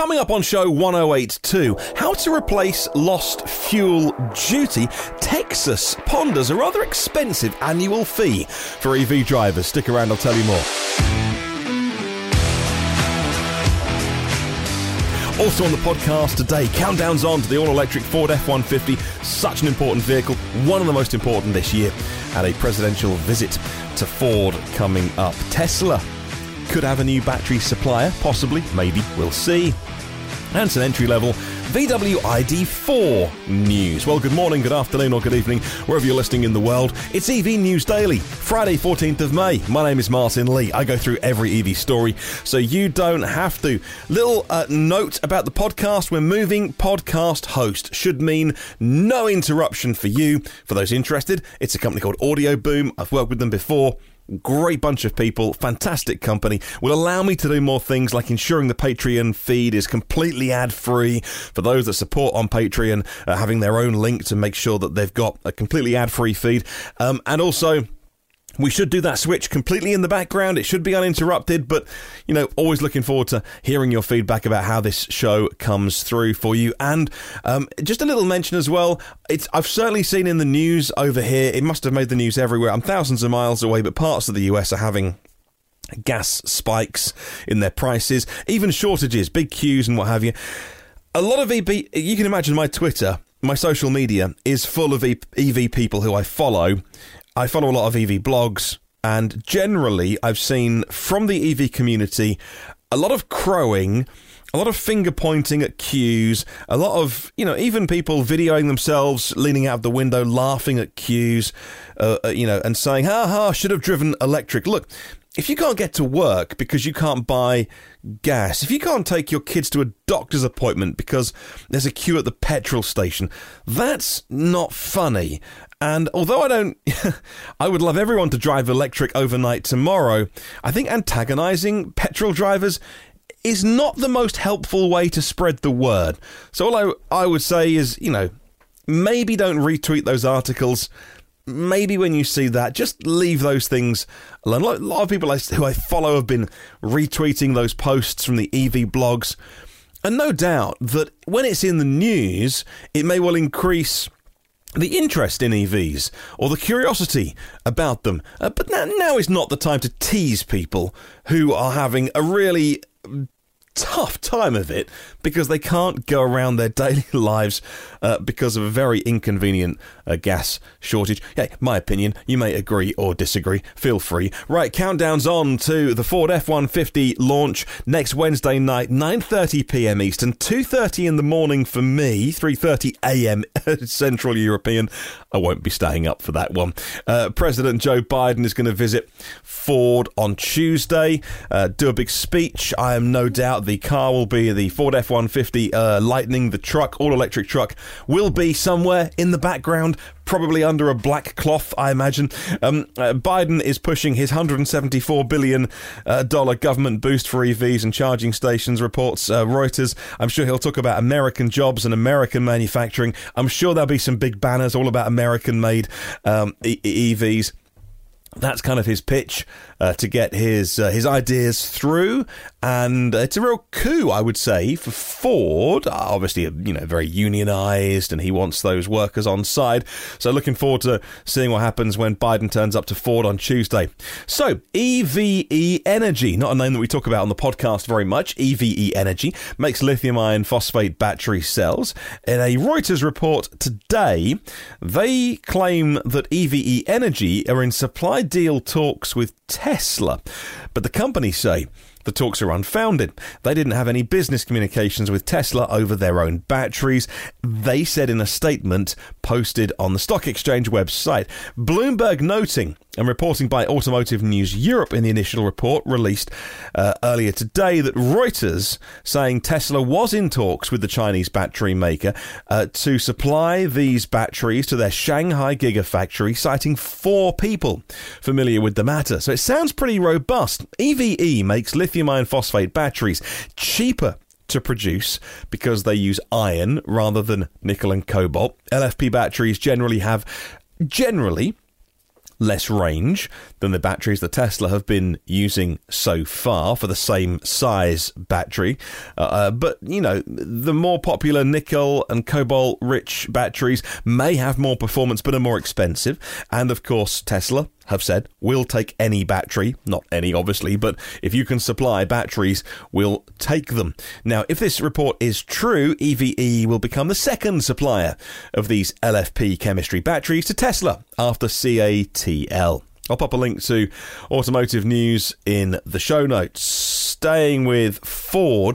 Coming up on show 1082, how to replace lost fuel duty. Texas ponders a rather expensive annual fee for EV drivers. Stick around, I'll tell you more. Also on the podcast today, countdowns on to the all-electric Ford F-150, such an important vehicle, one of the most important this year, and a presidential visit to Ford coming up. Tesla could have a new battery supplier, possibly, maybe, we'll see. And some entry-level VW ID4 news. Well, good morning, good afternoon, or good evening, wherever you're listening in the world. It's EV News Daily, Friday, 14th of May. My name is Martin Lee. I go through every EV story, so you don't have to. Little note about the podcast. We're moving podcast host. Should mean no interruption for you. For those interested, it's a company called Audio Boom. I've worked with them before. Great bunch of people, fantastic company, will allow me to do more things like ensuring the Patreon feed is completely ad-free for those that support on Patreon, having their own link to make sure that they've got a completely ad-free feed, and also we should do that switch completely in the background. It should be uninterrupted, but, you know, always looking forward to hearing your feedback about how this show comes through for you. And just a little mention as well, I've certainly seen in the news over here, it must have made the news everywhere. I'm thousands of miles away, but parts of the US are having gas spikes in their prices, even shortages, big queues and what have you. A lot of EV, you can imagine my Twitter, my social media is full of EV people who I follow. I follow a lot of EV blogs, and generally I've seen from the EV community a lot of crowing, a lot of finger pointing at queues, a lot of, you know, even people videoing themselves leaning out of the window laughing at queues, and saying, ha, should have driven electric. Look, if you can't get to work because you can't buy gas, if you can't take your kids to a doctor's appointment because there's a queue at the petrol station, that's not funny. And although I would love everyone to drive electric overnight tomorrow, I think antagonizing petrol drivers is not the most helpful way to spread the word. So all I would say is, you know, maybe don't retweet those articles. Maybe when you see that, just leave those things alone. A lot of people who I follow have been retweeting those posts from the EV blogs. And no doubt that when it's in the news, it may well increase the interest in EVs or the curiosity about them. But now is not the time to tease people who are having a really tough time of it because they can't go around their daily lives because of a very inconvenient gas shortage. Hey, my opinion, you may agree or disagree, feel free. Right, countdown's on to the Ford F-150 launch next Wednesday night, 9:30pm Eastern, 2:30 in the morning for me, 3:30am Central European. I won't be staying up for that one. President Joe Biden is going to visit Ford on Tuesday, do a big speech. I am no doubt the car will be the Ford F-150 Lightning, the truck, all-electric truck, will be somewhere in the background, probably under a black cloth, I imagine. Biden is pushing his $174 billion government boost for EVs and charging stations, reports Reuters. I'm sure he'll talk about American jobs and American manufacturing. I'm sure there'll be some big banners all about American-made EVs. That's kind of his pitch to get his ideas through, and it's a real coup, I would say, for Ford. Obviously, very unionised, and he wants those workers on side. So looking forward to seeing what happens when Biden turns up to Ford on Tuesday. So, EVE Energy, not a name that we talk about on the podcast very much. EVE Energy makes lithium iron phosphate battery cells. In a Reuters report today, they claim that EVE Energy are in supply deal talks with Tesla, but the company say the talks are unfounded. They didn't have any business communications with Tesla over their own batteries, they said in a statement posted on the stock exchange website. Bloomberg noting and reporting by Automotive News Europe in the initial report released earlier today that Reuters saying Tesla was in talks with the Chinese battery maker to supply these batteries to their Shanghai Gigafactory, citing 4 people familiar with the matter. So it sounds pretty robust. EVE makes lithium iron phosphate batteries cheaper to produce because they use iron rather than nickel and cobalt. LFP batteries generally less range than the batteries that Tesla have been using so far for the same size battery. But, the more popular nickel and cobalt-rich batteries may have more performance but are more expensive. And, of course, Tesla have said, we'll take any battery. Not any, obviously, but if you can supply batteries, we'll take them. Now, if this report is true, EVE will become the second supplier of these LFP chemistry batteries to Tesla after CATL. I'll pop a link to automotive news in the show notes. Staying with Ford,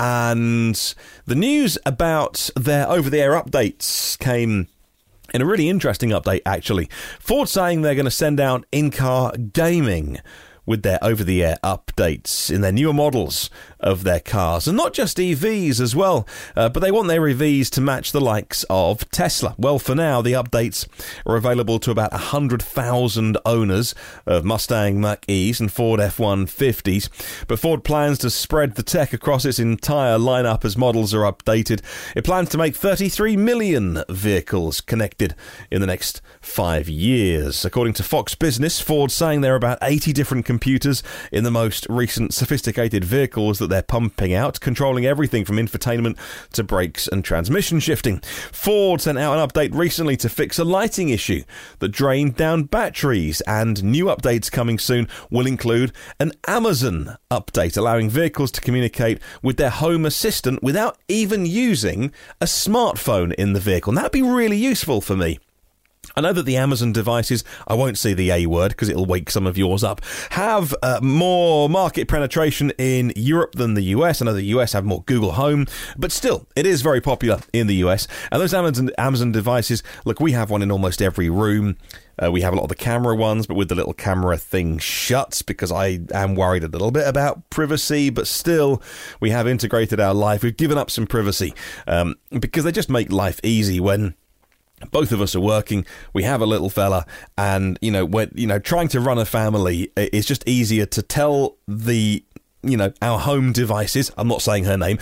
and the news about their over-the-air updates came in a really interesting update, actually. Ford saying they're going to send out in-car gaming with their over-the-air updates in their newer models of their cars. And not just EVs as well, but they want their EVs to match the likes of Tesla. Well, for now, the updates are available to about 100,000 owners of Mustang Mach-E's and Ford F-150s. But Ford plans to spread the tech across its entire lineup as models are updated. It plans to make 33 million vehicles connected in the next 5 years. According to Fox Business, Ford's saying there are about 80 different computers in the most recent sophisticated vehicles that they're pumping out, controlling everything from infotainment to brakes and transmission shifting. Ford sent out an update recently to fix a lighting issue that drained down batteries, and new updates coming soon will include an Amazon update, allowing vehicles to communicate with their home assistant without even using a smartphone in the vehicle. And that'd be really useful for me. I know that the Amazon devices, I won't say the A word because it'll wake some of yours up, have more market penetration in Europe than the US. I know the US have more Google Home, but still, it is very popular in the US. And those Amazon devices, look, we have one in almost every room. We have a lot of the camera ones, but with the little camera thing shut, because I am worried a little bit about privacy, but still, we have integrated our life. We've given up some privacy because they just make life easy when both of us are working. We have a little fella, and when trying to run a family, it's just easier to tell our home devices, I'm not saying her name,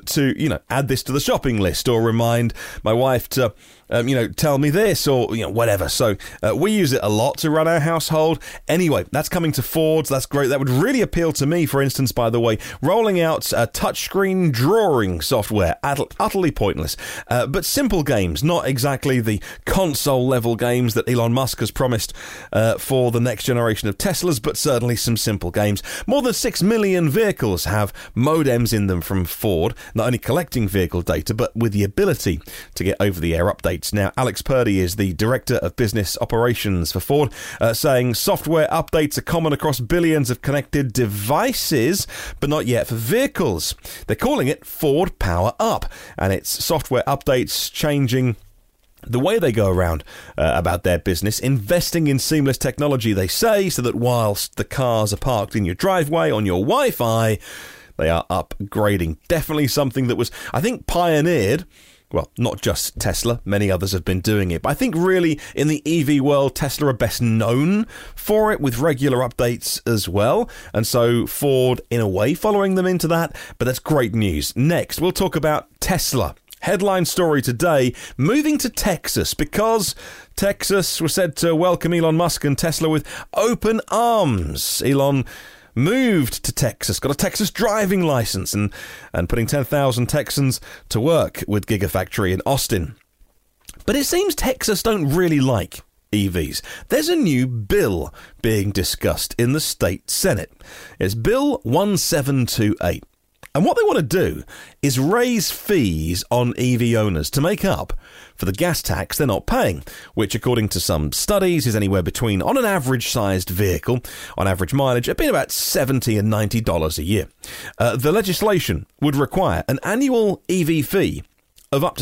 to add this to the shopping list, or remind my wife to tell me this, or whatever. So we use it a lot to run our household. Anyway, that's coming to Ford's. That's great. That would really appeal to me, for instance, by the way, rolling out touchscreen drawing software. Utterly pointless, but simple games, not exactly the console level games that Elon Musk has promised for the next generation of Teslas, but certainly some simple games. More than 6 million vehicles have modems in them from Ford, not only collecting vehicle data, but with the ability to get over-the-air updates. Now, Alex Purdy is the Director of Business Operations for Ford, saying software updates are common across billions of connected devices, but not yet for vehicles. They're calling it Ford Power Up, and it's software updates changing the way they go around about their business, investing in seamless technology, they say, so that whilst the cars are parked in your driveway on your Wi-Fi, they are upgrading. Definitely something that was, I think, pioneered. Well, not just Tesla, many others have been doing it. But I think really in the EV world, Tesla are best known for it, with regular updates as well. And so Ford, in a way, following them into that. But that's great news. Next, we'll talk about Tesla. Headline story today, moving to Texas, because Texas was said to welcome Elon Musk and Tesla with open arms. Elon moved to Texas, got a Texas driving license, and putting 10,000 Texans to work with Gigafactory in Austin. But it seems Texas don't really like EVs. There's a new bill being discussed in the state Senate. It's Bill 1728. And what they want to do is raise fees on EV owners to make up for the gas tax they're not paying, which, according to some studies, is anywhere between, on an average-sized vehicle, on average mileage, it's been about $70 and $90 a year. The legislation would require an annual EV fee of up to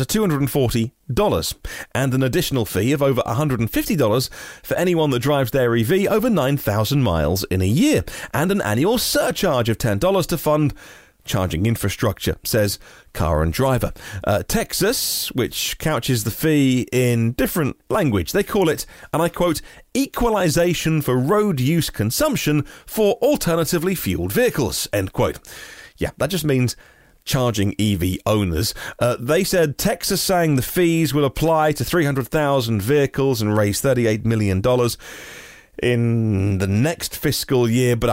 $240 and an additional fee of over $150 for anyone that drives their EV over 9,000 miles in a year, and an annual surcharge of $10 to fund charging infrastructure, says Car and Driver. Texas, which couches the fee in different language, they call it, and I quote, equalization for road use consumption for alternatively fueled vehicles, end quote. Yeah, that just means charging EV owners. They said Texas saying the fees will apply to 300,000 vehicles and raise $38 million. in the next fiscal year, but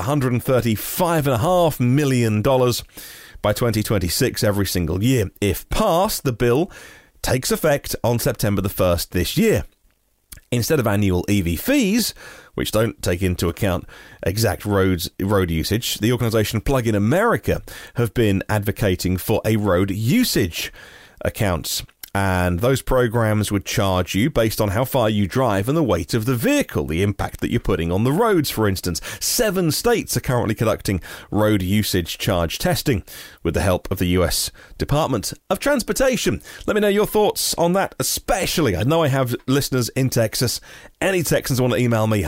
$135.5 million by 2026 every single year. If passed, the bill takes effect on September the 1st this year. Instead of annual EV fees, which don't take into account exact road usage, the organisation Plug in America have been advocating for a road usage account. And those programs would charge you based on how far you drive and the weight of the vehicle, the impact that you're putting on the roads, for instance. 7 states are currently conducting road usage charge testing with the help of the US Department of Transportation. Let me know your thoughts on that, especially. I know I have listeners in Texas. Any Texans want to email me,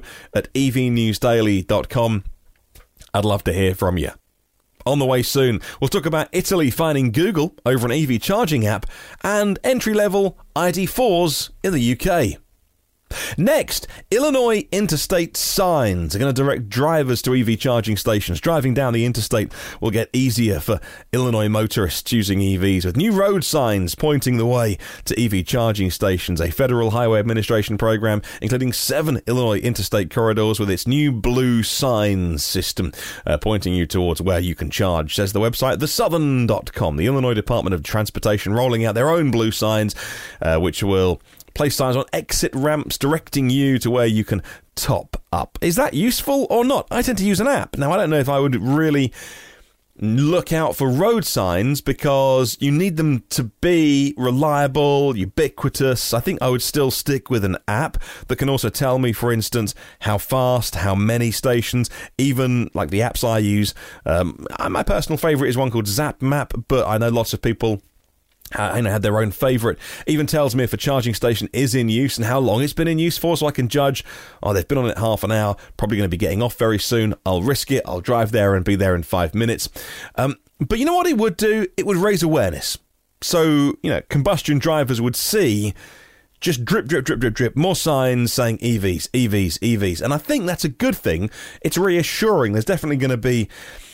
hello@evnewsdaily.com. I'd love to hear from you. On the way soon, we'll talk about Italy fining Google over an EV charging app and entry-level ID4s in the UK. Next, Illinois interstate signs are going to direct drivers to EV charging stations. Driving down the interstate will get easier for Illinois motorists using EVs, with new road signs pointing the way to EV charging stations. A Federal Highway Administration program including 7 Illinois interstate corridors with its new blue signs system pointing you towards where you can charge, says the website thesouthern.com. The Illinois Department of Transportation rolling out their own blue signs, which will place signs on exit ramps directing you to where you can top up. Is that useful or not? I tend to use an app. Now, I don't know if I would really look out for road signs because you need them to be reliable, ubiquitous. I think I would still stick with an app that can also tell me, for instance, how fast, how many stations, even like the apps I use. My personal favourite is one called ZapMap, but I know lots of people had their own favourite. Even tells me if a charging station is in use and how long it's been in use for, so I can judge, they've been on it half an hour, probably going to be getting off very soon. I'll risk it. I'll drive there and be there in 5 minutes. But you know what it would do? It would raise awareness. So, combustion drivers would see just drip, drip, drip, drip, drip, more signs saying EVs, EVs, EVs. And I think that's a good thing. It's reassuring. There's definitely going to be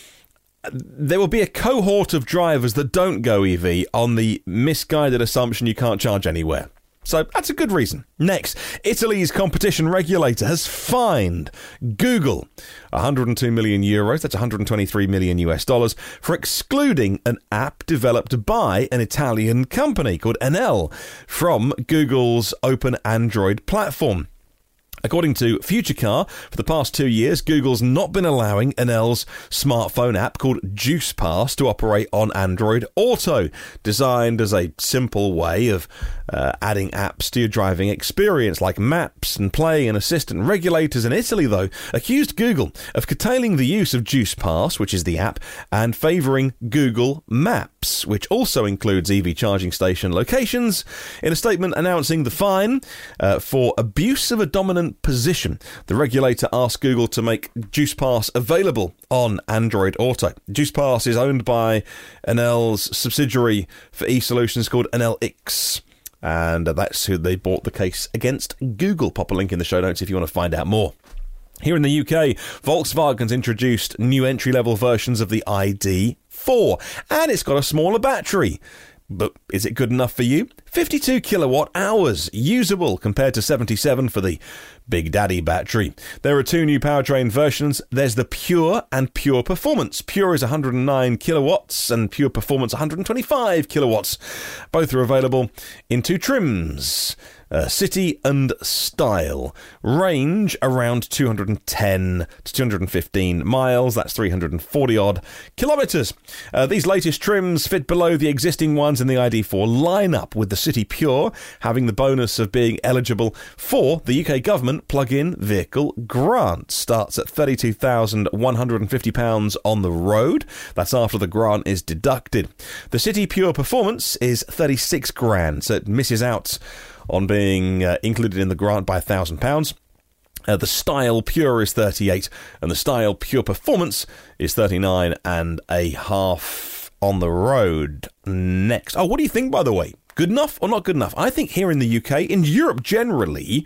there will be a cohort of drivers that don't go EV on the misguided assumption you can't charge anywhere. So that's a good reason. Next, Italy's competition regulator has fined Google 102 million euros, that's 123 million US dollars, for excluding an app developed by an Italian company called Enel from Google's open Android platform. According to FutureCar, for the past 2 years, Google's not been allowing Enel's smartphone app called JuicePass to operate on Android Auto, designed as a simple way of adding apps to your driving experience, like Maps and Play and Assistant. Regulators in Italy, though, accused Google of curtailing the use of JuicePass, which is the app, and favouring Google Maps, which also includes EV charging station locations. In a statement announcing the fine for abuse of a dominant position, the regulator asked Google to make JuicePass available on Android Auto. JuicePass is owned by Enel's subsidiary for e-solutions called EnelX, and that's who they brought the case against Google. Pop a link in the show notes if you want to find out more. Here in the UK, Volkswagen's introduced new entry-level versions of the ID4, and it's got a smaller battery. But is it good enough for you? 52 kilowatt hours, usable compared to 77 for the Big Daddy battery. There are 2 new powertrain versions. There's the Pure and Pure Performance. Pure is 109 kilowatts and Pure Performance 125 kilowatts. Both are available in 2 trims. City and Style. Range around 210 to 215 miles. That's 340 odd kilometres. These latest trims fit below the existing ones in the ID4 lineup, with the City Pure having the bonus of being eligible for the UK government plug-in vehicle grant. Starts at £32,150 on the road. That's after the grant is deducted. The City Pure Performance is 36 grand, so it misses out on being included in the grant by £1,000. The Style Pure is 38, and the Style Pure Performance is 39.5 on the road. Next. What do you think, by the way? Good enough or not good enough? I think here in the UK, in Europe generally,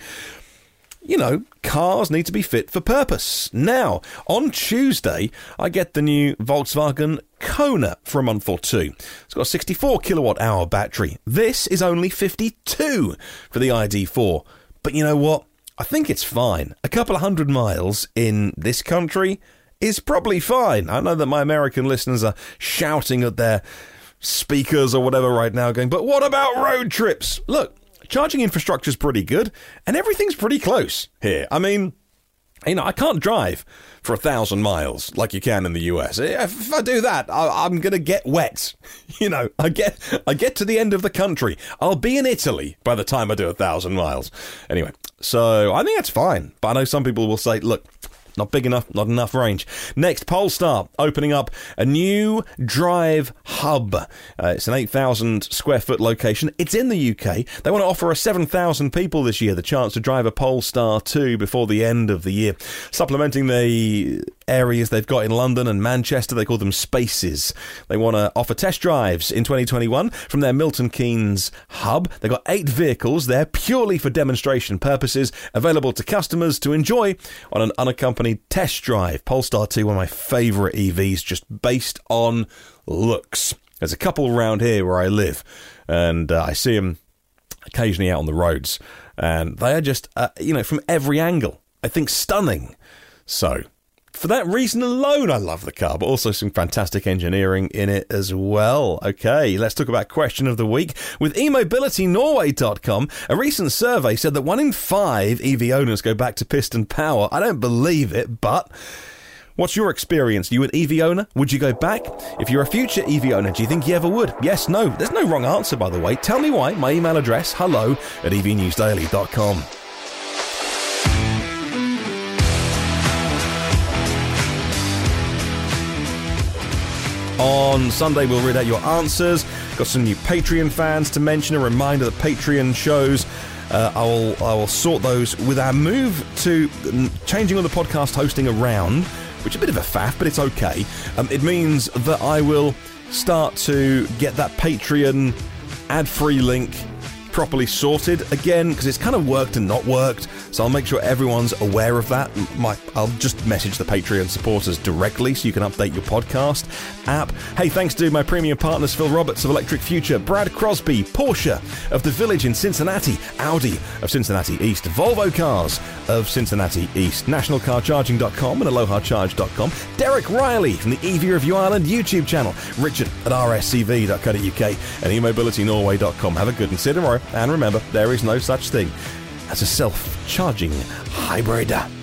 cars need to be fit for purpose. Now, on Tuesday, I get the new Volkswagen Kona for a month or 2. It's got a 64 kilowatt hour battery. This is only 52 for the ID4. But you know what? I think it's fine. A couple of 100 miles in this country is probably fine. I know that my American listeners are shouting at their speakers or whatever right now going, but what about road trips? Look, charging infrastructure is pretty good and everything's pretty close here. I mean, you know, I can't drive for 1,000 miles like you can in the US. If I do that, I'm going to get wet. You know, I get to the end of the country. I'll be in Italy by the time I do 1,000 miles. Anyway, so I think that's fine. But I know some people will say, look, not big enough, not enough range. Next, Polestar opening up a new drive hub. It's an 8,000 square foot location. It's in the UK. They want to offer 7,000 people this year the chance to drive a Polestar 2 before the end of the year. Supplementing the areas they've got in London and Manchester, they call them spaces. They want to offer test drives in 2021 from their Milton Keynes hub. They've got 8 vehicles there purely for demonstration purposes, available to customers to enjoy on an unaccompanied test drive. Polestar 2, one of my favourite EVs, just based on looks. There's a couple around here where I live, and I see them occasionally out on the roads, and they are just, from every angle, I think stunning. So, for that reason alone, I love the car, but also some fantastic engineering in it as well. Okay, let's talk about question of the week. With eMobilityNorway.com, a recent survey said that 1 in 5 EV owners go back to piston power. I don't believe it, but what's your experience? Are you an EV owner? Would you go back? If you're a future EV owner, do you think you ever would? Yes, no. There's no wrong answer, by the way. Tell me why. My email address, hello@evnewsdaily.com. On Sunday, we'll read out your answers. Got some new Patreon fans to mention. A reminder that Patreon shows, I will sort those with our move to changing all the podcast hosting around, which is a bit of a faff, but it's okay. It means that I will start to get that Patreon ad-free link properly sorted again, because it's kind of worked and not worked, so I'll make sure everyone's aware of that. I'll just message the Patreon supporters directly so you can update your podcast app. Hey, thanks to my premium partners Phil Roberts of Electric Future, Brad Crosby, Porsche of The Village in Cincinnati, Audi of Cincinnati East, Volvo Cars of Cincinnati East, NationalCarCharging.com and AlohaCharge.com, Derek Riley from the EV Review Ireland YouTube channel, Richard at rscv.co.uk and eMobilityNorway.com. Have a good and see you tomorrow. And remember, there is no such thing as a self-charging hybrid.